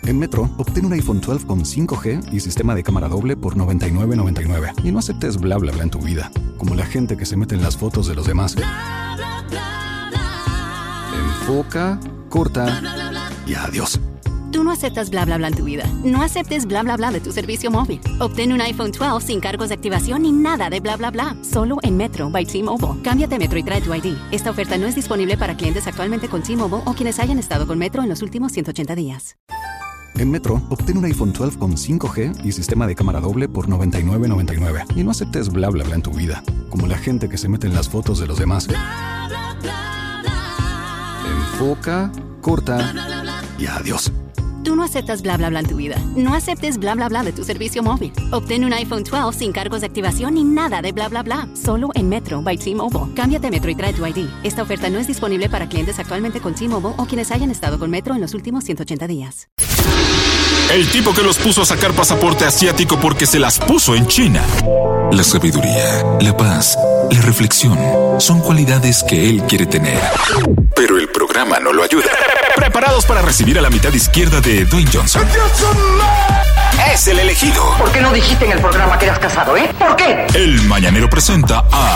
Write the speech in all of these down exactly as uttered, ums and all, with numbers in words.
En Metro, obtén un iPhone doce con cinco G y sistema de cámara doble por noventa y nueve noventa y nueve. Y no aceptes bla bla bla en tu vida, como la gente que se mete en las fotos de los demás. Bla, bla, bla, bla. Enfoca, corta bla, bla, bla, bla. Y adiós. Tú no aceptas bla bla bla en tu vida. No aceptes bla bla bla de tu servicio móvil. Obtén un iPhone doce sin cargos de activación ni nada de bla bla bla. Solo en Metro by T-Mobile. Cámbiate a Metro y trae tu I D. Esta oferta no es disponible para clientes actualmente con T-Mobile o quienes hayan estado con Metro en los últimos ciento ochenta días. En Metro, obtén un iPhone doce con cinco G y sistema de cámara doble por noventa y nueve noventa y nueve. Y no aceptes bla bla bla en tu vida, como la gente que se mete en las fotos de los demás. Bla, bla, bla, bla. Enfoca, corta bla, bla, bla, bla. Y adiós. Tú no aceptas bla bla bla en tu vida. No aceptes bla bla bla de tu servicio móvil. Obtén un iPhone doce sin cargos de activación ni nada de bla bla bla. Solo en Metro by T-Mobile. Cámbiate a Metro y trae tu I D. Esta oferta no es disponible para clientes actualmente con T-Mobile o quienes hayan estado con Metro en los últimos ciento ochenta días. El tipo que los puso a sacar pasaporte asiático porque se las puso en China. La sabiduría, la paz, la reflexión son cualidades que él quiere tener. Pero el programa no lo ayuda. Preparados para recibir a la mitad izquierda de Dwayne Johnson. Es el elegido. ¿Por qué no dijiste en el programa que eras casado, eh? ¿Por qué? El Mañanero presenta a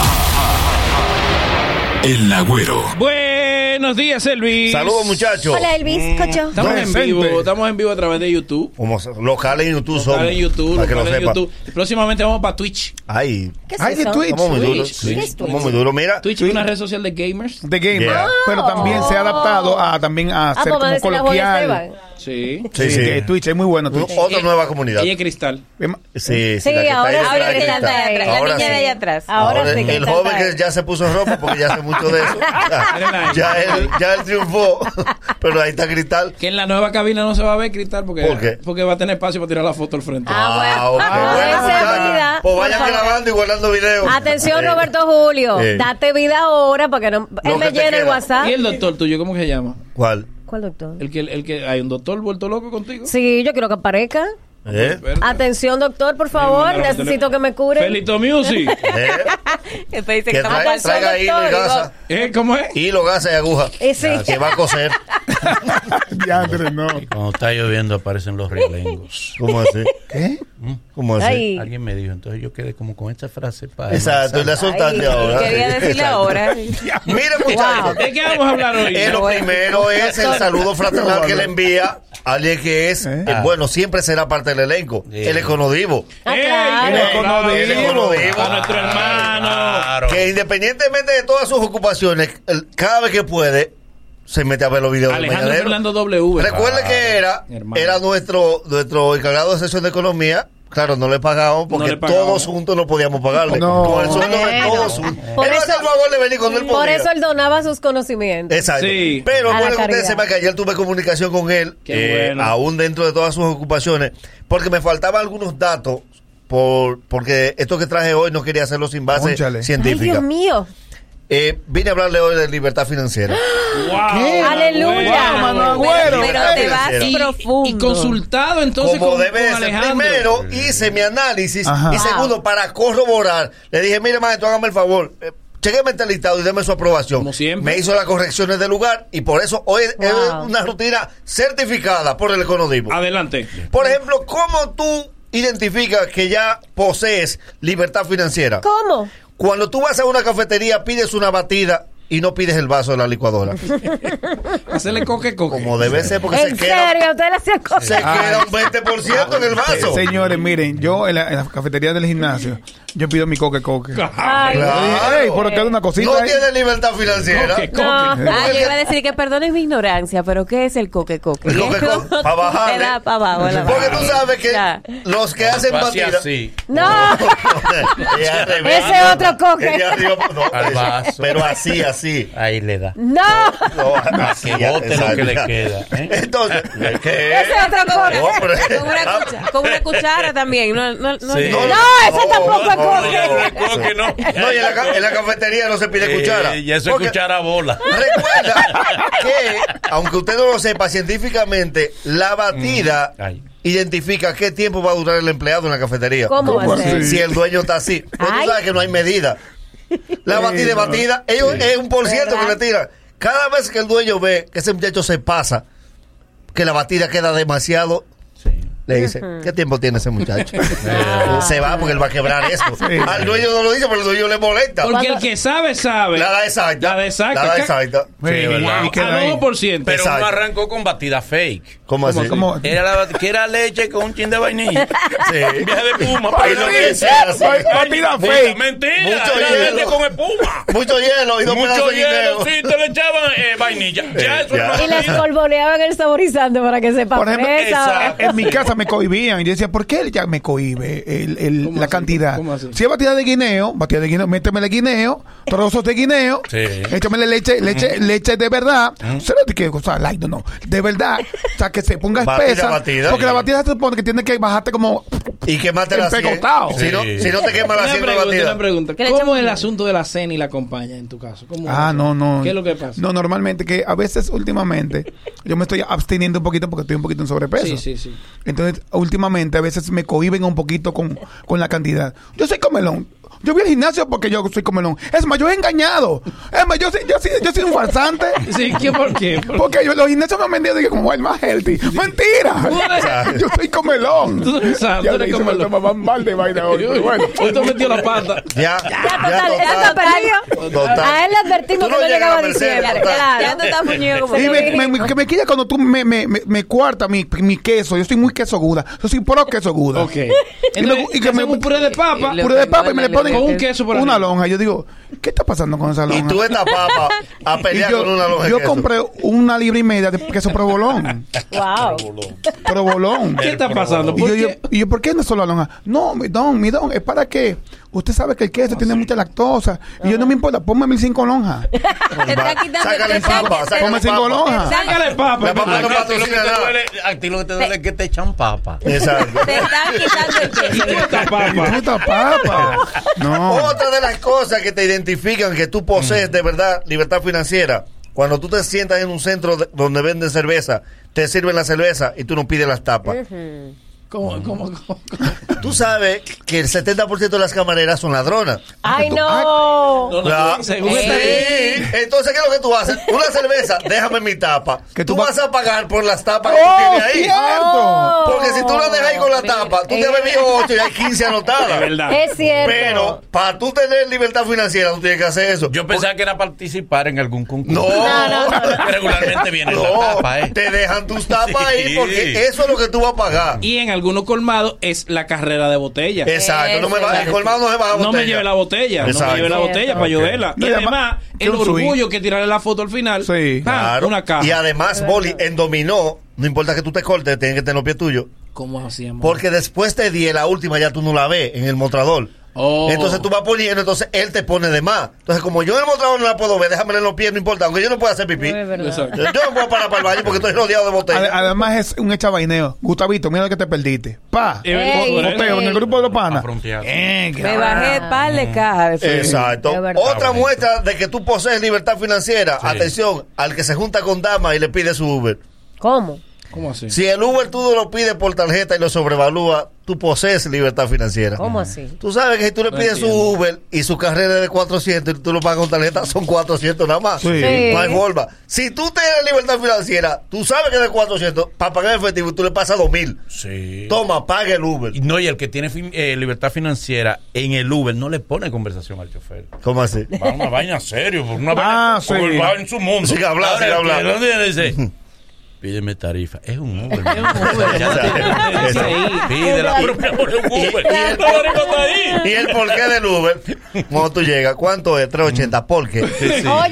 El Nagüero. Buenos días, Elvis. Saludos, muchachos. Hola, Elvis, mm, cocho. Estamos en vivo, estamos en vivo a través de YouTube. Como locales en YouTube somos. Locales en YouTube, para que lo locales en sepa. YouTube. Y próximamente vamos para Twitch. Ay. ¿Qué es Ay, eso? de Twitch. Estamos muy duros. Twitch. Sí. Estamos muy duros. Mira. Twitch es una red social de gamers. De gamers. Yeah. Pero también se ha adaptado a también a Ah, ser pues va a como decir la Juan coloquial. Esteban. Sí. Sí, sí. que Twitch es muy bueno. Twitch. Otra nueva comunidad. Ella es Cristal. Sí, sí. Sí, la que ahora está ahí, sí, la que Cristal está. está ahí atrás, la Ahora niña sí. de allá atrás. Ahora, Ahora sí, el Cristal joven está que ahí. ya se puso ropa porque ya hace mucho de eso. ya, él, ya él triunfó. Pero ahí está Cristal. Que en la nueva cabina no se va a ver Cristal porque, ¿Por qué? porque va a tener espacio para tirar la foto al frente. Ah, ok. bueno. Ah, Bueno, esa muchachos, vida, pues por vayan favor. grabando y guardando videos. Atención, Eh, Roberto Julio. Eh. Date vida ahora para que no. Él Lo me que te llena el queda. WhatsApp. ¿Y el doctor tuyo cómo que se llama? ¿Cuál? ¿Cuál doctor? El que, el que hay un doctor vuelto loco contigo. Sí, yo quiero que aparezca. ¿Eh? Atención, doctor, por favor. mandaron Necesito que me cure. Felito Music. ¿Eh? Después dice Que estamos traiga, pasando, traiga hilo y doctor. gasa. ¿Eh? ¿Cómo es? Hilo, gasa y aguja. Y sí. Que va a coser. Ya, Andrés, no. Cuando está lloviendo aparecen los realengos. ¿Cómo así? ¿Qué? ¿Cómo así? Ay. Alguien me dijo, entonces yo quedé como con esta frase para... Exacto, y la soltaste Ay, ahora. quería decirle Exacto. ahora. Mire, muchachos. ¿De qué vamos a hablar hoy? Eh, lo primero es el saludo fraternal que le envía a alguien que es, ¿Eh? eh, bueno, siempre será parte del elenco, Sí. el Econodivo. Ah, ¡Ey! claro. El Econodivo. El Econodivo. A nuestro hermano. Claro. Que independientemente de todas sus ocupaciones, el- cada vez que puede, se mete a ver los videos del Alejandro Mañanero. Fernando W. Recuerde que era, hermano. era nuestro, nuestro encargado de sesión de economía. Claro, no le pagamos porque No le pagamos. todos juntos no podíamos pagarle. No. Con el sueldo de Bueno. todos juntos. Por Él no eso- hacía el favor de venir cuando él podía. Por eso él donaba sus conocimientos. Exacto. Sí. Pero A la bueno, que ustedes caridad. sepan que ayer tuve comunicación con él, Qué eh, bueno. aún dentro de todas sus ocupaciones, porque me faltaban algunos datos, por porque esto que traje hoy no quería hacerlo sin base Cónchale. Ay, científica. Dios mío. Eh, vine a hablarle hoy de libertad financiera. Wow. ¿Qué? Aleluya. Wow, mano, Pero- güero. pero te vas Y- profundo. Y consultado entonces Como con, debe de con ser. Alejandro. Primero hice mi análisis Ajá. y Wow. segundo, para corroborar, le dije, mire maestro, hágame el favor, eh, chequeme este listado y deme su aprobación. Como siempre. Me hizo las correcciones del lugar y por eso hoy es Wow. una rutina certificada por el Econodivo. Adelante. Por ejemplo, ¿cómo tú identificas que ya posees libertad financiera? ¿Cómo? Cuando tú vas a una cafetería, pides una batida y no pides el vaso de la licuadora. Hacerle coque coque. Como debe ser, porque se ¿En queda, serio? ¿Usted le hacía cosas? se queda un veinte por ciento en el vaso. Señores, miren, yo en la, en la cafetería del gimnasio, yo pido mi coque coque. Ay, Claro. Ey, pero queda una cosita No ahí. tiene libertad financiera. Coque, coque. No, ah, yo iba a decir que perdonen mi ignorancia, pero ¿qué es el coque coque? El coque coque, ¿Cómo pa' bajarle. te da pa' abajo la Porque barra? tú sabes que Ya. los que hacen Lo hacía batida. así. No, Ella al revés. ese otro coque. Ella arriba, no, Al vaso. pero así, así. Ahí le da. No, No, así, Que bote lo exacto. que le queda. ¿eh? Entonces, ¿qué? ese otro coque. Hombre. Con una, cucha- con una cuchara también. No, no, no, Sí. no, No, ese no, tampoco no, es no, coque. no, Coque no. No, y en la, ca- en la cafetería no se pide cuchara. Eh, y eso es Porque cuchara bola. Recuerda que, aunque usted no lo sepa científicamente, la batida Mm. Ay. identifica qué tiempo va a durar el empleado en la cafetería. ¿Cómo va a ¿Cómo ser? así? Si el dueño está así. Pero Ay. tú sabes que no hay medida. La batida es batida. Ellos, es un por ciento que ¿Verdad? le tiran. Cada vez que el dueño ve que ese muchacho se pasa, que la batida queda demasiado. Le dice, ¿qué tiempo tiene ese muchacho? Se va porque él va a quebrar eso. Sí. Al dueño no lo dice, pero el dueño le molesta. Porque el que sabe, sabe. La da exacta. La da exacta. La da exacta. Sí, sí, wow. A dos por ciento. Pero exacto. uno arrancó con batida fake. ¿Cómo así? ¿Cómo? Era, la, que era leche con un chin de vainilla. Sí. Viaje de espuma. Ay, Pero no, que sí, sea, sí. Batida fake. Mentira. Mucho Era hielo. leche con espuma. Mucho hielo y dos Mucho pedazos de hielo. guineo. Sí, te le echaban eh, vainilla. Ya, eso ya. era Y les batida. polvoreaban el saborizante para que sepa Por ejemplo, fresa. exacto. En mi casa me cohibían. Y yo decía, ¿por qué él ya me cohibe el, el, ¿Cómo la así? cantidad? ¿Cómo así? Si es batida de guineo, batida de guineo, métemele guineo, trozos de guineo, Sí. échamele leche, leche, leche de verdad. Cero de que, o sea, light, no, no, de verdad. O sea, que se ponga Batida, espesa. batida. Porque la batida se supone que tiene que bajarte como Y quemarte la empegotado. Si no, Sí. si no te quema la Una cien de pregunta, batida. una pregunta. ¿Qué le ¿Cómo echamos? es el asunto de la cena y la compañía en tu caso? ¿Cómo Ah, es? no, no. ¿Qué es lo que pasa? No, normalmente que a veces últimamente yo me estoy absteniendo un poquito porque estoy un poquito en sobrepeso. Sí, sí, sí. Entonces, últimamente a veces me cohiben un poquito con, con la cantidad. Yo soy comelón. Yo voy al gimnasio porque yo soy comelón. Es más, yo he engañado. Es más, yo soy, yo soy, yo soy un farsante. Sí, ¿qué por qué? ¿Por Porque yo, los gimnasios me han vendido dije, como el más healthy. ¡Mentira! Yo soy comelón. Tú eres santo, Ya tú le eres hice comelón. más mal de vaina hoy. Pero bueno. Hoy te metió la pata. Ya, Ya, total, ya total. total. Total. A él le advertimos Tú no que no llegas llegaba a Mercedes, diciembre. total. Claro. Ya no está muñeco como Y tú me, dijiste. me- que me quilla cuando tú me, me, me, me cuartas mi, mi queso. Yo soy muy queso aguda. Yo soy pro queso aguda. Ok. Y, Entonces, me- y que me hacemos un puré de papa. puré de papa y me le ponen Con un queso por una arriba. lonja. Yo digo, ¿qué está pasando con esa lonja? Y tú esta papa a Y pelear yo, con una lonja de yo queso. compré una libra y media de queso provolón. Wow. Provolón. ¿Qué está pasando? Y ¿Por yo, yo, qué? y yo, ¿por qué no solo la lonja? No, mi don, mi don, es para que usted sabe que el queso tiene mucha lactosa. Y yo no me importa, ponme mis cinco lonjas. Te está quitando Sácale te está- papa, te- sácale Ponme cinco papa. lonjas. Sácale papa. La papa no A ti lo que patrocina te nada. duele, a ti lo que te duele es que te echan papa. Exacto. Te están quitando el queso. Esta Y papa. puta papa. No. Otra de las cosas que te identifican que tú posees de verdad libertad financiera, cuando tú te sientas en un centro de- donde venden cerveza, te sirven la cerveza y tú no pides las tapas. ¿Cómo, cómo, cómo? Tú sabes que el setenta por ciento de las camareras son ladronas. Ay, no. No, no, Ya. según Sí. esta- Entonces, ¿qué es lo que tú haces? Una cerveza, déjame mi tapa. Que tú tú va- vas a pagar por las tapas que tú ¡Oh, tienes ahí. cierto! Porque si tú la dejas ahí con la tapa, tú te has bebido ocho y hay quince anotadas. Es verdad. Es cierto. Pero para tú tener libertad financiera, tú tienes que hacer eso. Yo pensaba que era participar en algún concurso. No, No, no, Que regularmente viene en la no, tapa, ¿eh? te dejan tus tapas ahí Sí. porque eso es lo que tú vas a pagar. Y en algunos colmados es la carrera de botella. Exacto, no me va, el colmado no se baja No botella. me lleve la botella, no Exacto. me lleve la botella para yo Ok. verla. No, Y y además, además, el que un swing. orgullo que tirarle la foto al final. Sí. ¡pam! Claro. Una caja. Y además, Boli, en dominó, no importa que tú te cortes, tienen que tener los pies tuyos. ¿Cómo hacíamos? Porque después de diez, la última ya tú no la ves en el mostrador. Oh. Entonces tú vas poniendo, entonces él te pone de más. Entonces, como yo en el mostrador no la puedo ver, déjame en los pies, no importa, aunque yo no pueda hacer pipí. No es verdad. Exacto. Yo yo no puedo parar para el baño porque estoy rodeado de Ade- botellas. Además es un echabaineo. Gustavito, mira lo que te perdiste. Pa. Eh, Ey, por eso. Boteo en el grupo de los panas. Afronteado. Eh, que- Me bajé par de cajas. de frío. Exacto. Es verdad. Otra Ah, bonito. muestra de que tú posees libertad financiera, Sí. atención, al que se junta con damas y le pide su Uber. ¿Cómo? ¿Cómo así? Si el Uber tú no lo pides por tarjeta y lo sobrevalúa, tú posees libertad financiera. ¿Cómo así? Tú sabes que si tú le No pides su entiendo. Uber y su carrera es de cuatrocientos y tú lo pagas con tarjeta, son cuatrocientos nada más. Sí. Sí. No hay forma. Si tú tienes libertad financiera, tú sabes que es de cuatrocientos, para pagar en efectivo tú le pasas dos mil. Sí. Toma, paga el Uber. Y no, y el que tiene fin- eh, libertad financiera en el Uber no le pone conversación al chofer. ¿Cómo así? Va una vaina serio, por una Ah, vaina, sí. como él va en su mundo. Sigue hablando, Ahora, sigue el que hablando. ¿dónde dice? Pídeme tarifa. Es un Uber. Es un Uber, ya Exacto. te- te- ahí. Pide la propia por un Uber. Y- y el- La tarifa está ahí. Y el porqué del Uber, cuando tú llegas, ¿cuánto es? tres ochenta. ¿Por qué? Oye, ¿por qué no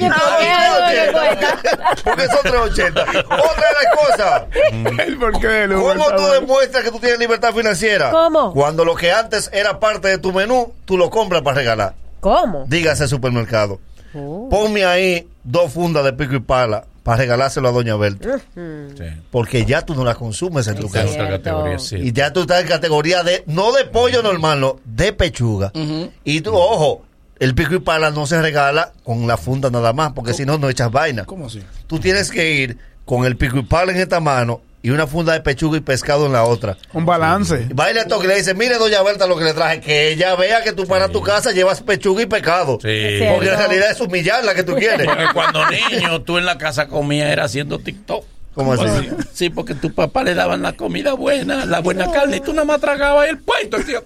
le cuesta? Porque son tres ochenta. Otra de las cosas. El porqué del Uber. ¿Cómo está tú bueno. demuestras que tú tienes libertad financiera? ¿Cómo? Cuando lo que antes era parte de tu menú, tú lo compras para regalar. ¿Cómo? Dígase supermercado. Oh. Ponme ahí dos fundas de pico y pala para regalárselo a Doña Berta. Sí. Porque ya tú no la consumes en tu Esa es casa. otra categoría, sí. Y ya tú estás en categoría de, no de pollo normal, no, de pechuga. Y tú, ojo, el pico y pala no se regala con la funda nada más, porque si no, no echas vaina. ¿Cómo así? Tú tienes que ir con el pico y pala en esta mano y una funda de pechuga y pescado en la otra. Un balance. Y va y le toca y le dice, mire, Doña Berta, lo que le traje, que ella vea que tú para tu casa llevas pechuga y pescado. Sí. Porque en realidad es humillarla que tú quieres. Porque cuando niño tú en la casa comías era haciendo TikTok. ¿Cómo así? Sí, porque tu papá le daban la comida buena, la buena carne, y tú nada más tragabas el puesto, tío.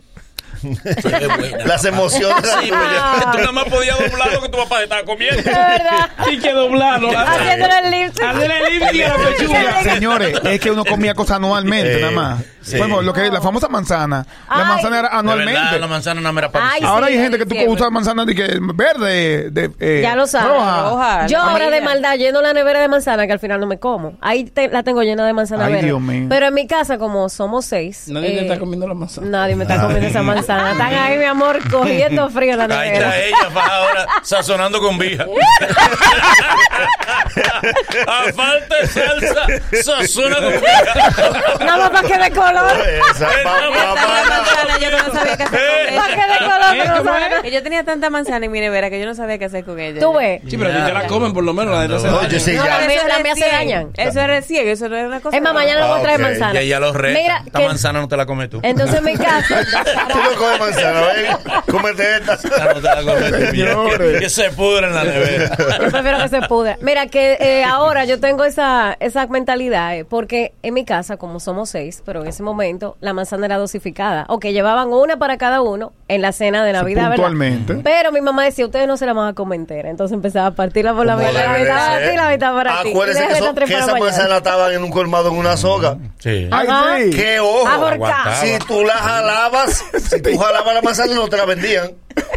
Las emociones. Sí, pues, tú nada más podías doblar lo que tu papá estaba comiendo. Es verdad. Sí que doblarlo. Haciéndole el lift. Haciéndole el lift y la pechuga. Señores, es que uno comía cosas anualmente, Eh, nada más. sí. Bueno, lo que la famosa manzana. La Ay. manzana era De anualmente. verdad, la manzana no me era para Ay, decir. Ahora sí, hay gente que tú siempre. puedes usar manzana de que verde, de eh, Ya lo sabes. roja. Roja. Yo la ahora de amarilla. maldad lleno la nevera de manzana que al final no me como. Ahí te- la tengo llena de manzana Ay, verde. Dios mío. Pero en mi casa, como somos seis. Nadie te eh, está comiendo la manzana. Nadie me está comiendo esa manzana. Están ahí, mi amor, cogiendo frío en la Ahí nevera. está ella, va ahora sazonando con vija. A falta de salsa, sazona con vija. Nada más para que de color. Esa, Eh, va- no, va- Tanta va- manzana, yo no sabía qué hacer con Para que ella. de color. que no ¿Cómo sabe es? nada. Que yo tenía tanta manzana en mi nevera que yo no sabía qué hacer con ella. Tú ves. Sí, pero a ti te la comen por lo menos. La de te hace No, daño. yo sí, No, ya. la mía- Eso es las mías se recién. dañan. Eso es recién, eso no es una cosa. Es más, mañana le voy a traer Ah, ok. manzana. Y ella los reta. Mira, Esta que- manzana no te la comes tú. entonces en mi casa. Tú no comes manzana, baby. Cómete esta. Esta no te la comes tú. Señores. Que, que se pudre en la nevera. Yo prefiero que se pudra. Mira, que eh, ahora yo tengo esa, esa mentalidad, eh, porque en mi casa, como somos seis, pero en ese momento la manzana era dosificada. O que llevaban una para cada uno en la cena de Navidad, ¿verdad? puntualmente. Pero mi mamá decía, ustedes no se la van a comer entera. Entonces empezaba a partirla por la Como mitad, la debe mitad para ser. ti, la mitad para ti. Acuérdese Y que, déjala eso- tres que para esa mañana. manzana estaban en un colmado en una soga. Sí. Ay, Ajá. sí. ¡Qué ojo! Ahorcada. Si tú la jalabas, si tú jalabas la manzana, no te la vendían.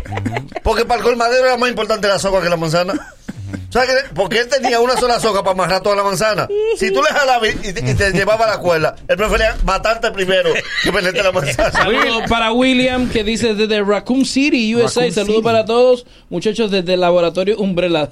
Porque para el colmadero era más importante la soga que la manzana. ¿Sabes qué? Porque él tenía una sola soga para amarrar toda la manzana. Si tú le jalabas y, y- y te llevaba a la cuerda, él prefería matarte primero que venderte la manzana. Saludos para William, que dice desde Raccoon City, U S A. Raccoon Saludos City. para todos, muchachos, desde el laboratorio Umbrella.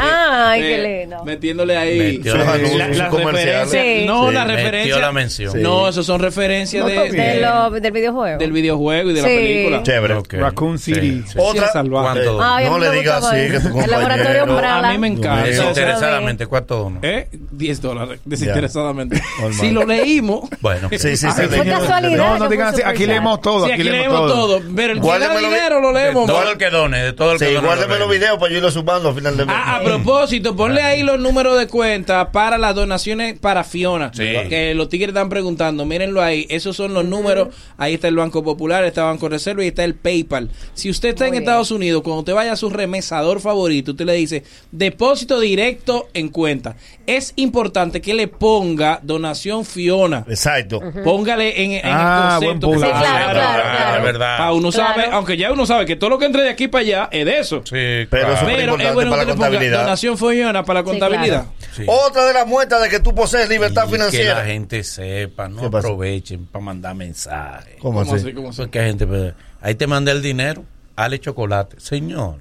Ay, qué Eh, lindo. Metiéndole ahí Metió los la- anuncios las comerciales. referencias. Sí. No, Sí. la Metió referencia. la mención. Sí. No, eso son referencias No, de, está bien. De de- lo- del videojuego. del videojuego y de la Sí. película. Chévere. Ok. Raccoon City. Sí, sí. Otra. salvaje. ¿Cuánto? Ay, a No mí le me digas gustaba así, que tu eso. El laboratorio compañero- Umbrella. A mí me encanta. Desinteresadamente, ¿cuánto dono? ¿Eh? diez dólares, desinteresadamente. Normal. Si lo leímos. Bueno. Sí, sí, sí. Ay, Fue señor. casualidad No, que no digan puso así. Aquí por leemos todo. Sí, aquí leemos todo. Pero el que da Guárdemelo dinero lo De leemos. todo el que done, de todo el que Sí, done. guárdeme lo los leemos. videos para yo irlo sumando al final de mes. Ah, a propósito, ponle ahí los números de cuenta para las donaciones para Fiona. Sí. Que los tigres están preguntando. Mírenlo ahí. Esos son los números. Ahí está el Banco Popular, está el Banco Reserva y está el PayPal. Si usted está Muy en bien. Estados Unidos, cuando usted vaya a su remesador favorito, usted le dice depósito directo en cuenta. Es importante que le ponga donación Fiona. Exacto. Póngale en, en Ah, el buen concepto. punto. Sí, claro, claro, Ah, claro. es verdad. Pa' uno Claro. sabe, aunque ya uno sabe que todo lo que entre de aquí para allá es de eso. Sí, Pero claro. eso- Súper Pero importante es bueno para que la le ponga contabilidad. donación Fiona para la Sí, contabilidad. claro. Sí. Otra de las muestras de que tú posees libertad Y que la financiera. gente sepa, no ¿Qué pasa? aprovechen para mandar mensajes. ¿Cómo ¿Cómo así? así? ¿Cómo así? Porque hay gente, pues, ahí te mandé el dinero, ale chocolate. Señor.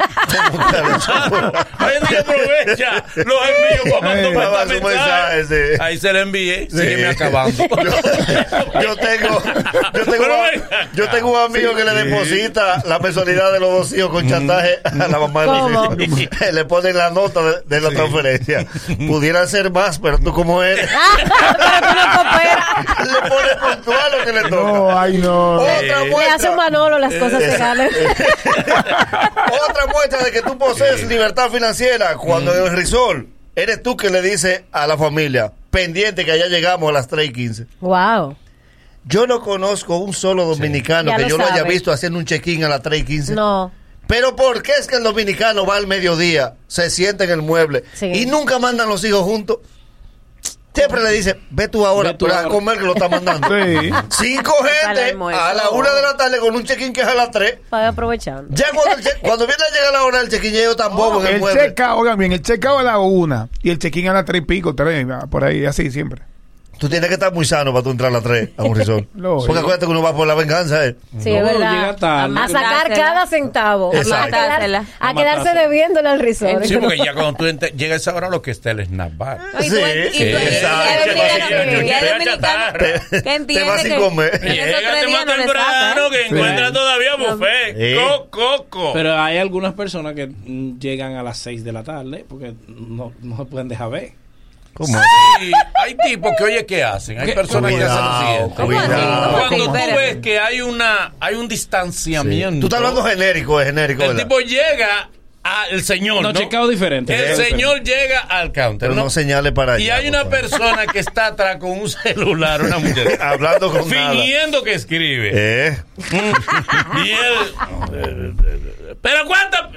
Hay gente que aprovecha los envíos para Eh, mandar para su mensaje, sí. Ahí se le envié, Sí. sígueme acabando. Yo, yo tengo, yo tengo, Pero un- venga. yo tengo un amigo que le deposita la personalidad de los dos hijos con chantaje a la mamá de ¿Cómo? los hijos. Le ponen la nota de, de la transferencia. Pudieran ser más, pero tú como eres, Pero tú no cooperas. le pones puntual lo que le toca. No, ay, no. Otra Le hace un muestra, Manolo, las cosas se ganan. otra muestra de que tú posees libertad financiera cuando en el risol eres tú que le dices a la familia, pendiente que allá llegamos a las tres y quince. Wow. Yo no conozco un solo dominicano Ya que lo yo lo haya sabe. visto haciendo un check-in a las tres y quince. No. Pero ¿por qué es que el dominicano va al mediodía, se sienta en el mueble Sí. y nunca mandan los hijos juntos? Siempre le dice, ve tú ahora, Ve tú pero a ahora. comer que lo está mandando. Sí. Cinco Para el gente almuerzo. a la una de la tarde con un check-in que es a las tres. Para aprovechando. Ya cuando, el che- cuando viene a llegar la hora del check-in, ya ellos tan bobos en el El mueble. check-out, oigan bien, el check-out a la una y el check-in a las tres y pico, tres, por ahí, así siempre. Tú tienes que estar muy sano para tú entrar a las tres a un resort. Lógico. Porque acuérdate que uno va por la venganza, ¿eh? Sí, No, es verdad. llega tarde. A sacar Matársela. cada centavo. A, Exacto. quedar- Matársela. a A quedarse matársela. debiéndole al resort. Sí, porque ya cuando tú ent- llega esa hora lo que está el snapback. No, y tú- Sí, y tú- sí, y hay exacto. dominicanos- Sí. y hay dominicanos Te, que te entienden vas sin que comer. en esos tres Llégate días más no les temprano saca, que ¿eh? encuentra todavía buffet. Sí. Coco. Pero hay algunas personas que mm, llegan a las seis de la tarde porque no, no se pueden dejar ver. ¿Cómo? Sí, hay tipos que, oye, ¿qué hacen? Hay ¿Qué? personas que hacen lo Cuidado, siguiente. ¿Cómo así? cuidado. ¿Cómo así? Cuando tú Espérate. ves que hay una hay un distanciamiento. Tú estás hablando genérico, es genérico, el ¿verdad? tipo llega Ah, el señor. No, ¿no? chequeo diferente. El chequeo señor llega al counter. Pero no, ¿no? señale para allá. Y hay una por favor. persona que está atrás con un celular, una mujer. Hablando con nada. fingiendo que escribe. Eh. Y él. ¿Pero cuántas?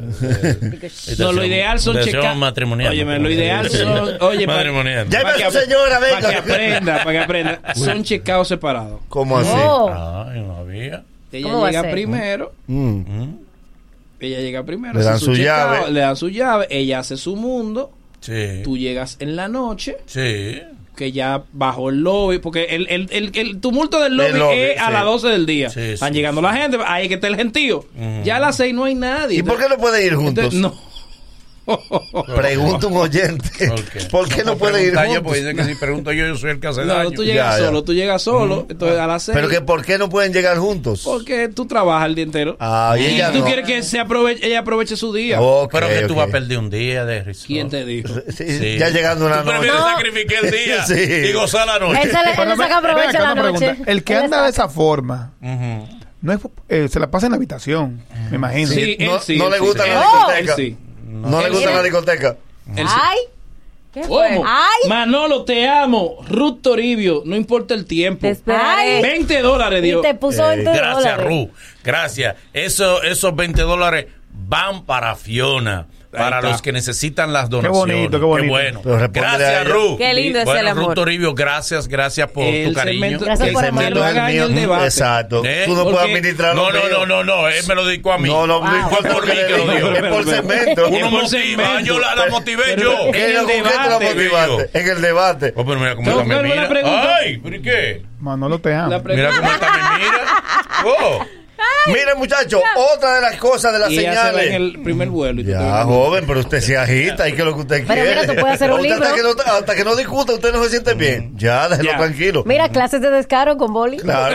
No, lo ideal son checar. matrimonial. Oye, lo ideal son. Oye, pa- matrimonial. Ya para ve que, su señora, venga. para que aprenda, para que aprenda. Son checados separados. ¿Cómo así? Oh. Ay, no había. Ella ¿Cómo va a llega ser? primero. Mm. Ella llega primero. Le dan hace su checkout, llave. Le dan su llave. Ella hace su mundo. Sí. Tú llegas en la noche. Sí. Que ya bajó el lobby. Porque el, el, el, el tumulto del lobby, El lobby, es a sí. las doce del día. Sí, Están sí, llegando la gente. Ahí es que está el gentío. Ujú. Ya a las seis no hay nadie. ¿Y por qué no pueden ir juntos? Entonces, no. Pregunta un oyente. ¿Por qué? ¿Por qué no pueden ir pregunta yo, juntos? Porque dicen que si pregunto yo, yo soy el que hace No, daño. tú llegas Ya, ya. solo. Tú llegas solo. Entonces a las seis. Pero que ¿por qué no pueden llegar juntos? Porque tú trabajas el día entero. Ah, y y ella tú no. quieres que se aproveche, ella aproveche su día. Ok, Pero que tú ok. vas a perder un día de risor. ¿Quién te dijo? Sí, Sí. Ya llegando una Tú noche. prefieres No. sacrificar el día Sí. y gozar la noche. Él se le, él Pero le me- saca ven provecho acá, la una noche. pregunta. El que Él le anda de saca. esa forma, Ujú. no es, eh, se la pasa en la habitación, me imagino. Sí, él No, sí. no él le sí, gusta sí. la Él discoteca. sí. No le Él gusta sí. la discoteca. Él sí. Ay. ¿Qué fue? ¿Cómo? Ay. Manolo, te amo. Ruth Toribio, no importa el tiempo. Te esperaré. veinte dólares, Y Dios. te puso Eh, veinte Gracias, dólares. Ru. Gracias. Eso, esos veinte dólares van para Fiona. Para está. los que necesitan las donaciones. bonito, qué bonito. bueno. Pero respóndele a Gracias, ella. Ru. Qué lindo es bueno, el amor. Ruth Toribio, gracias, gracias por El tu cariño. segmento- Gracias El por segmento amarlo. es el Haga en mío. el debate. Exacto. ¿Eh? Tú no puedes Porque- administrar No, lo no, mío. no, no, no, él me lo dedicó a mí. No, no, no Wow. importa Por lo que mí que le lo digo. digo. Es por Pero- segmento. pero- Uno por motiva, segmento. yo la, la motivé Pero- yo. en ¿Qué- el ¿Con qué tú la debate, motivaste? En el debate. Oh, pero mira cómo Tengo esta me que ver la mira. pregunta. Ay, ¿pero y qué? Manolo, te amo. La pregunta- Mira cómo esta me mira. Oh. Mire, muchachos, otra de las cosas de las y ella se va en señales. el primer vuelo. Y tú te Ya, vas- joven, pero usted se agita y que lo que usted Pero quiere. mira, tú puedes hacer un Usted hasta que, libro. no, hasta que no discuta, usted no se siente bien. Ya, déjelo Ya. tranquilo. Mira, clases de descaro con boli. Claro.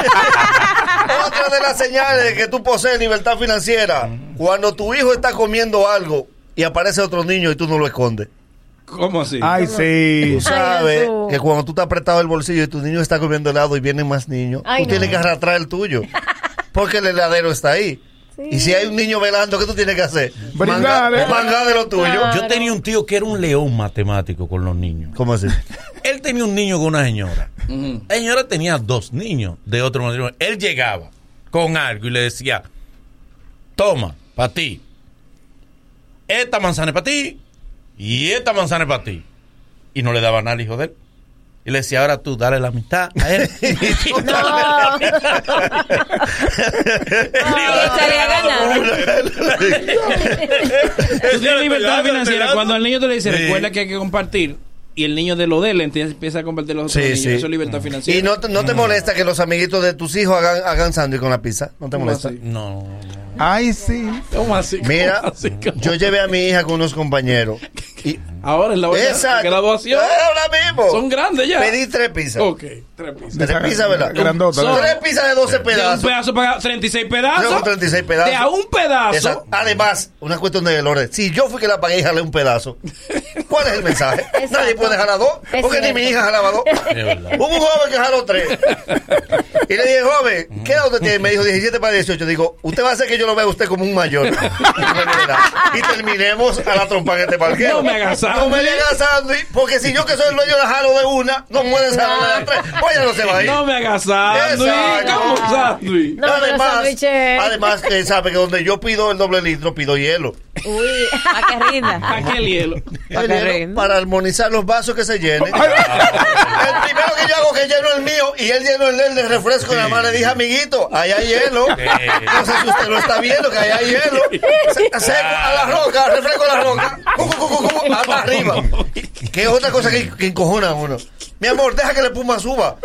Otra de las señales de que tú posees libertad financiera, cuando tu hijo está comiendo algo y aparece otro niño y tú no lo escondes. ¿Cómo así? Ay, sí. Tú sabes Jesús. que cuando tú te has apretado el bolsillo y tu niño está comiendo helado y vienen más niños, Ay, tú no. tienes que arrastrar el tuyo. Porque el heladero está ahí. Y si hay un niño velando, ¿qué tú tienes que hacer? Brindarle. Manga, manga de lo tuyo. Claro. Yo tenía un tío que era un león matemático con los niños. ¿Cómo así? Él tenía un niño con una señora. Ujú. La señora tenía dos niños de otro matrimonio. Él llegaba con algo y le decía, toma, para ti. Esta manzana es para ti y esta manzana es para ti. Y no le daba nada al hijo de él. Y le decía, ahora tú dale la mitad a él. Y tú dale la mitad. El hijo de él Échale a ganar. Tú tienes libertad financiera. Cuando al niño te le dice, Sí. recuerda que hay que compartir. Y el niño de lo de él entonces empieza a compartir los otros Sí, niños. sí. Eso es libertad financiera. ¿Y no te, no te molesta que los amiguitos de tus hijos hagan, hagan sándwich con la pizza? ¿No te ¿Cómo molesta? así? No. Ay, sí. ¿Cómo así? Mira, ¿Cómo así? ¿Cómo? yo llevé a mi hija con unos compañeros. Y, Ahora en la exacto. graduación. Ahora mismo. Son grandes ya. Pedí tres pizzas. Ok, tres pizzas. Tres pizzas, ¿verdad? Grandota, Son- ¿verdad? Tres pizzas de doce De un pedazos. pedazo para treinta y seis pedazos. Son treinta y seis pedazos. De a un pedazo. Esa- además, una cuestión de orden. Si yo fui que la pagué y jalé un pedazo, ¿cuál es el mensaje? Exacto. Nadie puede jalar dos, Es porque ni cierto. mi hija jalaba dos. Es verdad. Hubo un joven que jaló tres. Y le dije, joven, ¿qué edad usted tiene? Me dijo diecisiete para dieciocho. Digo, usted va a hacer que yo lo vea a usted como un mayor. Y terminemos a la trompa en este parqueo. No me hagas No me sándwich. hagas sándwich, porque si yo que soy el dueño la jalo de una, no pueden jalar de las tres. Pues ya no se va a ir. No me hagas sándwich. Exacto. ¿Cómo sándwich? No, pero además, sándwiches. además que sabe que donde yo pido el doble litro, pido hielo. Uy. Para que rinda. Aquel hielo. Para El que hielo rinda. para armonizar los vasos que se llenen. El primero que yo hago que lleno el mío y él lleno el de él de refresco. Nada más le dije, amiguito, ahí hay hielo. No sé si usted lo está viendo, que ahí hay hielo. Se- Seco a la roca, refresco a la roca. Cu, cu, cu, cu, cu, hasta arriba. Que es otra cosa que, que encojona a uno. Mi amor, deja que la espuma suba.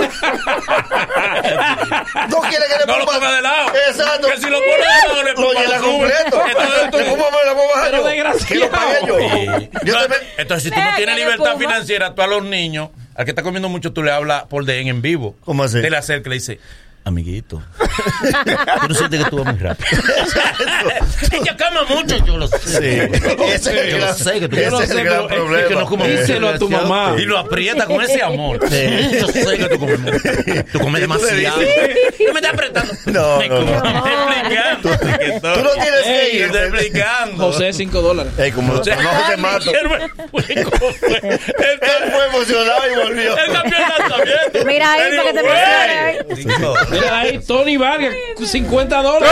No quiere que la No lo espuma. ponga de lado. Exacto. Que si lo pone de lado, le Lo espuma llena sube. completo. Entonces tú- La espuma me la voy a bajar Pero yo. desgraciado. Que lo pagué yo. Sí. Yo No, también- entonces, si tú no Deja tienes que le libertad ponga. financiera, tú a los niños, al que está comiendo mucho, tú le hablas por D M en vivo. ¿Cómo así? Te le acerca y le dice, Amiguito, tú no sientes que tú vas muy rápido. Ella cama mucho, yo lo sé. Sí. Ese es el Yo gran- lo sé que tú ese yo lo es el sé, gran pero es problema. que no como mucho. Díselo a tu mamá. Y lo aprieta con ese amor. Sí. Yo sé que tú comes mucho. Tú comes Y tú le demasiado. dices- ¿Qué me estás apretando? No, Me no, como- no. Te estoy explicando. Tú no tienes que Ey, ir. Estoy explicando. José, cinco dólares. Ey, como no te mato. Él Él fue emocionado y volvió. cambió el lanzamiento. Mira ahí Él para que te dijo, emociones. "Güey". Mira ahí, Tony Vargas, cincuenta dólares.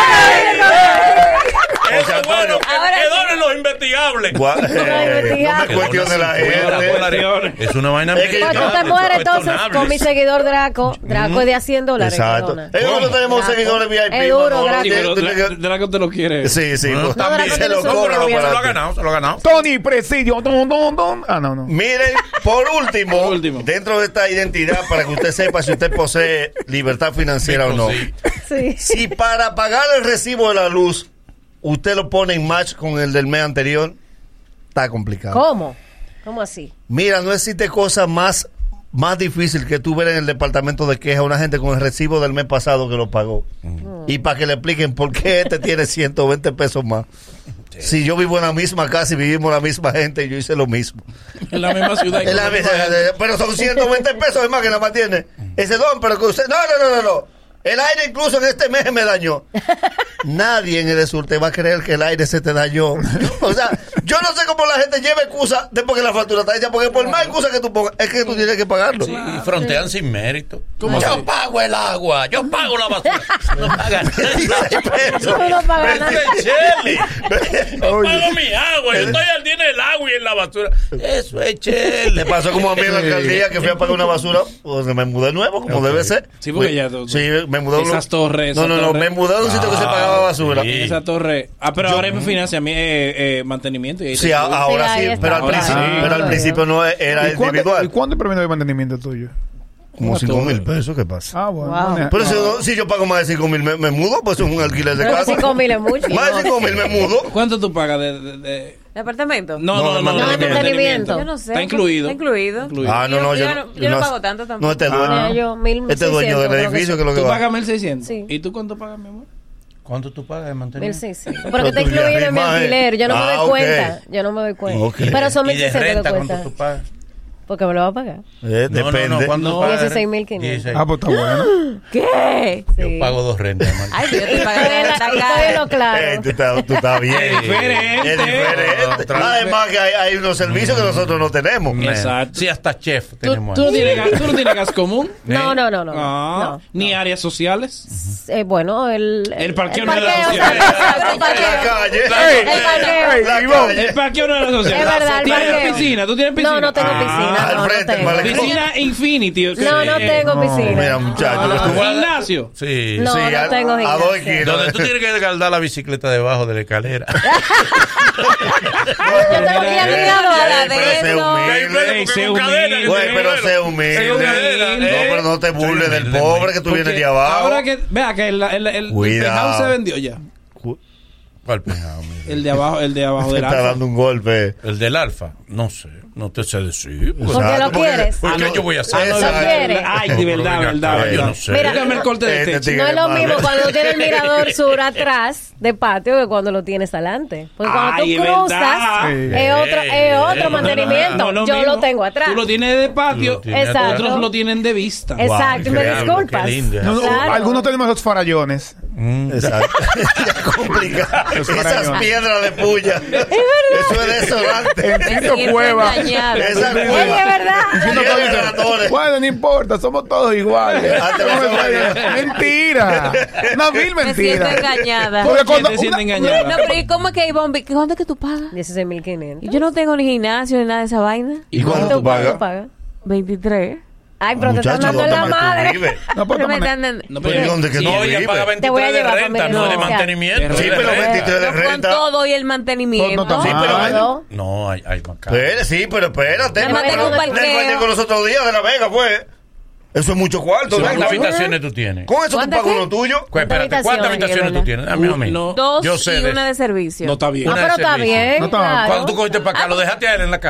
Eso O sea, es bueno, Antonio, que, que donen los investigables. Gua- eh, no me cuestiones la gente. Es una vaina Es que- Cuando te mueres entonces con mi seguidor Draco, Draco es de a cien dólares. que Exacto. dona. Eh, nosotros tenemos Draco. seguidores V I P. Es duro, Manolo. Draco. Sí, pero Tiene- tiene- Draco te lo quiere. Sí, sí. No, pues, también Draco se tiene lo su No, cobra pero propia- se lo ha para ganado, se lo ha ganado. Tony Presidio. Don, don, don. Ah, no, no. Miren, por último, Por último. dentro de esta identidad, para que usted sepa si usted posee libertad financiera o no. Sí. Sí. Si para pagar el recibo de la luz, usted lo pone en match con el del mes anterior, está complicado. ¿Cómo? ¿Cómo así? Mira, no existe cosa más, más difícil que tú ver en el departamento de queja una gente con el recibo del mes pasado que lo pagó. Y para que le expliquen por qué este tiene ciento veinte pesos más. Si yo vivo en la misma casa y vivimos la misma gente, yo hice lo mismo. En la misma ciudad. En la misma- pero son ciento veinte pesos es más que nada más tiene. Ese don, pero que usted. No, no, no, no, no. El aire incluso en este mes me dañó. Nadie en el sur te va a creer que el aire se te dañó. O sea, yo no sé cómo la gente lleva excusa después que la factura está hecha, porque por más excusa que tú pongas, es que tú tienes que pagarlo. Sí, y frontean sin mérito. ¿Cómo Yo así? pago el agua, yo pago la basura. No pagan Eso. Tú no pagas nada. Cheli. Yo pago mi agua, yo estoy al día en el agua y en la basura. Eso es Cheli. Le pasó como a mí en la alcaldía que fui a pagar una basura, pues me mudé nuevo, como debe ser. Sí, porque Fui- ya tú- Sí, me mudé a un- Esas torres, No, esas no, no, torres. me mudé a un sitio que se pagaba basura. sí. Esa torre. Ah, pero ahora me financia mi eh, eh, mantenimiento. Y ahí Sí, te a- cuido. ahora Sí, sí, ahí está. pero al Ahora principio, sí. pero al principio no era ¿Y cuánto, ¿Y individual. cuánto es el promedio de mantenimiento tuyo? Como Una cinco torre. mil pesos, ¿qué pasa? Ah, bueno. Wow. no, Pero si, no. si yo pago más de cinco mil, me, me mudo, pues es un alquiler de Pero casa. cinco mil es mucho. Más de cinco mil me mudo. ¿Cuánto tú pagas de, de, de- ¿De apartamento? No, No, no, no, no, no, no, de no, mantenimiento. Yo no sé. Está incluido. Está incluido. Incluido. Ah, no, no, yo, Yo no- yo no pago tanto tampoco. No, este dueño. Ah, yo, mil Este dueño del seiscientos, creo que edificio que es lo que Tú va. pagas mil seiscientos. Sí. ¿Y tú cuánto pagas, mi amor? ¿Cuánto tú pagas de mil mantenimiento? seiscientos. Pero Pero que está tú ya incluido en mi rimas, ¿eh? alquiler. Yo no me Ah, doy ok. cuenta. Yo no me doy cuenta. Ok. Pero son ¿Y mil de seiscientos renta que cuánto cuesta. tú pagas? Porque me lo va a pagar. Eh, No, no, depende. no, ¿cuánto No. pagas? dieciséis mil quinientos. dieciséis. Ah, pues está bueno. ¿Qué? Sí. Yo pago dos rentas, hermano. Ay, yo estoy pagando Estoy en esta la- estoy cara. en lo claro. Eh, tú, estás, tú estás bien. Es diferente. Es diferente. Otra- Además que hay, hay unos servicios que nosotros no tenemos. Exacto. Sí, hasta chef ¿Tú, tenemos tú no ahí. tienes gas, ¿Tú no tienes gas común? No, no, no, no. Ah, no. ni áreas sociales. Eh, bueno, el, El parqueo no el es la parqueo, sociedad. exacto, el En la parqueo. calle. Ey, El parqueo. ey, La Ivonne. calle. El parqueo no es la sociedad. Es verdad, el ¿Tienes parqueo. piscina? ¿Tú tienes piscina? No, no tengo Ah, piscina. al No, no frente, el tengo. malecón. Piscina Infinity. o sea, No, no eh, tengo piscina. Mira, muchacho, No, que tú no. vas- Gimnasio. Sí. No, Sí, no a- tengo a dos gimnasio. esquinas. Donde tú tienes que guardar la bicicleta debajo de la escalera. Yo tengo que ir al mirador. Ey, pero sé humilde. Ey, sé Con cadena, humilde. Güey, pero sé humilde. Sé cadena, No, eh. pero no te burles del humilde, pobre que tú Porque vienes de abajo. Ahora que, vea que el, el, el, el Cuidado. penthouse se vendió ya. ¿Cuál pejado, mira? El de abajo, el de abajo Se del está alfa. dando un golpe. El del alfa. No sé. No te sé decir. Porque Exacto, lo quieres. ¿Por qué Ah, no. yo voy a hacer Ah, no, eso? ¿Lo quieres? Ay, de verdad, Venga, verdad, acá, verdad. yo no sé. Mira, Dígame el corte de Este techo. tigre No es lo malo. mismo cuando tienes el mirador sur atrás de patio que cuando lo tienes adelante. Porque cuando Ay, tú es cruzas, verdad. es otro, es otro Eh, mantenimiento. No, lo Yo mismo. lo tengo atrás. Tú lo tienes de patio, Lo tienes Exacto. atrás. otros lo tienen de vista. Exacto, y me Increíble, disculpas. qué lindo. No, no, Claro. Algunos tenemos los farallones. Exacto. Ya complicado. Los Esas farallones. piedras de puya. Eso es desolante. En sitio siento cueva. engañada. Esa Oye, cueva. es verdad. Diciendo Llena todo, de dice, ratones. bueno, no importa, somos todos iguales. Antes no se podía. Mentira. Una vil Me siento mentira. engañada. Porque ¿Quién cuando te siente una- engañada? No, pero ¿y cómo es que, Ivonne, ¿cuánto es que tú pagas? dieciséis mil quinientos. Y yo no tengo ni gimnasio ni nada de esa vaina. ¿Y cuánto tú pagas? pagas? veintitrés. Ay, pero te están Muchacho, dando en la ¿dónde más tú madre. vives? No, pues, Pero me tómame. están dando- No, Pues, ¿dónde que sí, no No, ella vive? paga Te voy a veintitrés de llevar, renta, familia, no de no. mantenimiento. Sí, de pero renta. veintitrés de No, con renta. todo y el mantenimiento. No, no, Sí, pero No. No, hay, hay más caro. Pero, sí, pero espérate. Además, Pero- tengo un Nel parqueo. fue llegó los otros días de La Vega, fue. Eso es mucho cuarto. ¿no? ¿Cuántas habitaciones tú tienes? Con eso tú ¿Cuántas pagas qué? uno tuyo. Pues, espérate, ¿cuántas habitaciones, habitaciones tú Isabela? tienes? Dame a mí. No. Dos Yo sé y de una eso. de servicio. No está bien. Ah, Una pero de está servicio. bien. No está mal. claro. Cuando tú cogiste para acá, ¿lo dejaste a él en la casa?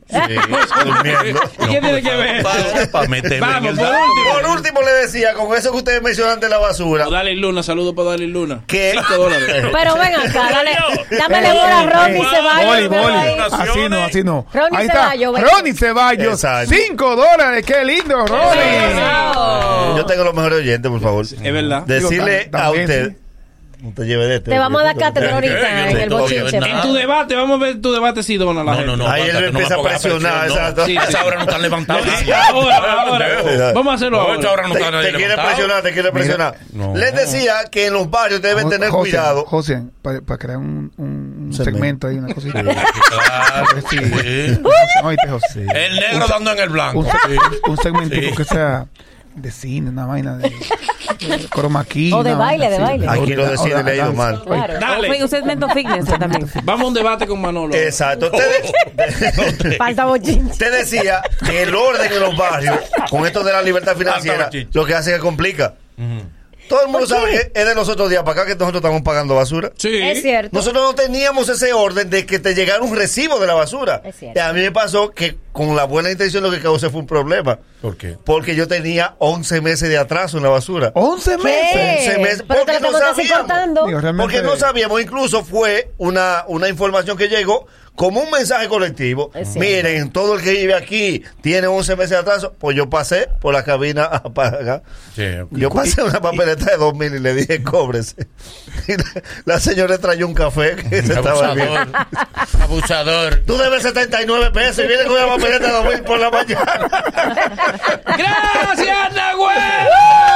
durmiendo. ¿Y qué tiene que ver? Para meterme en Vamos, el por dato. último. Por último le decía, con eso que ustedes mencionan de la basura, Dale Luna, saludo para Dale Luna. que cinco dólares. Pero ven acá, dale, dámele bola a Ronnie Ceballos. Boli, que va boli. ahí. Así no, así no. Ronnie Ahí está. Ceballos, ven. Ronnie Ceballos. Exacto. Cinco dólares. Qué lindo, Ronnie. Oh. yo tengo los mejores oyentes, por favor. Es verdad. Decirle Digo, tam- a también, usted, sí. no te lleve de este. Te vamos a dar cátedra Eh, ahorita yo en no el estoy bochinche. nada. En tu debate, vamos a ver tu debate si dona la No, gente. no, no. Ahí él aguántate, no me empieza a pongas presionar, presión, no. exacto. Sí, A sí. esa hora no están levantando. Ahora, ahora. Vamos a hacerlo No, a ahora. esa hora no Te, está nadie te quiere levantado. presionar, te quiere presionar. no. Les decía que en los barrios deben Jo- tener José, cuidado. José, para crear un, un, un Segmento. segmento ahí, una cosita. Claro, Sí. sí. Oíste, José. El negro dando en el blanco. Un, Sí. un segmentico Sí. que sea de cine, una vaina de chroma key. O de una baile, vaina de así. baile. Aquí lo O de- decide o de le ha ido danza. mal. Claro. Dale. Un segmento fitness también. Vamos a un debate con Manolo. Exacto. Te, Falta bochinche. te decía que el orden en los barrios, con esto de la libertad financiera, Falta lo que hace es que complica. Todo el mundo sabe que es de los otros días para acá que nosotros estamos pagando basura. Sí. Es cierto. Nosotros no teníamos ese orden de que te llegara un recibo de la basura. Es cierto. Y a mí me pasó que con la buena intención lo que causé fue un problema. ¿Por qué? Porque yo tenía once meses de atraso en la basura. once meses. once meses. Pero Porque te lo no estamos casi sabíamos. cortando. Digo, realmente- Porque no sabíamos, incluso fue una, una información que llegó como un mensaje colectivo. Es cierto. Miren, todo el que vive aquí tiene once meses de atraso. Pues yo pasé por la cabina a pagar. Sí, ok. Yo pasé una papeleta de dos mil y le dije, cóbrese. Y la, la señora trayó un café que se estaba bien. Abusador. Abusador. Tú debes setenta y nueve pesos y vienes con una papeleta de dos mil por la mañana. ¡Gracias, Nahuel!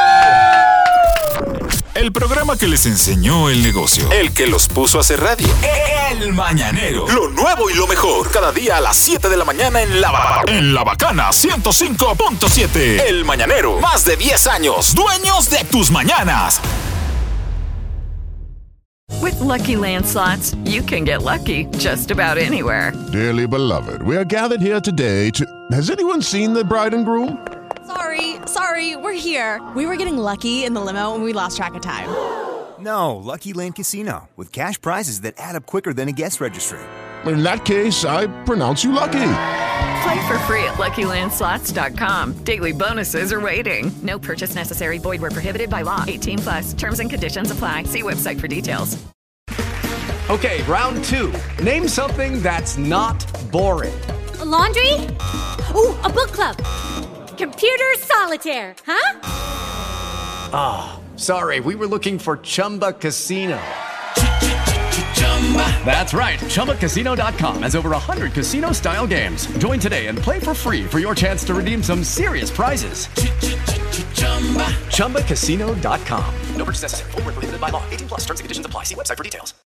El programa que les enseñó el negocio. El que los puso a hacer radio. El Mañanero. Lo nuevo y lo mejor. Cada día a las siete de la mañana en La Ba- En La Bacana ciento cinco punto siete. El Mañanero. Más de diez años. Dueños de tus mañanas. With Lucky Land Slots, you can get lucky just about anywhere. Dearly beloved, we are gathered here today to... Has anyone seen the bride and groom? Sorry, sorry, we're here. We were getting lucky in the limo and we lost track of time. No, Lucky Land Casino, with cash prizes that add up quicker than a guest registry. In that case, I pronounce you lucky. Play for free at Lucky Land Slots dot com. Daily bonuses are waiting. No purchase necessary. Void where prohibited by law. eighteen plus. Terms and conditions apply. See website for details. Okay, round two. Name something that's not boring. A laundry? Ooh, a book club. Computer solitaire, huh? Ah, oh, sorry, we were looking for Chumba Casino. That's right, Chumba Casino dot com has over one hundred casino-style games. Join today and play for free for your chance to redeem some serious prizes. Chumba Casino dot com. No purchase necessary. Void where prohibited by law. eighteen plus. Terms and conditions apply. See website for details.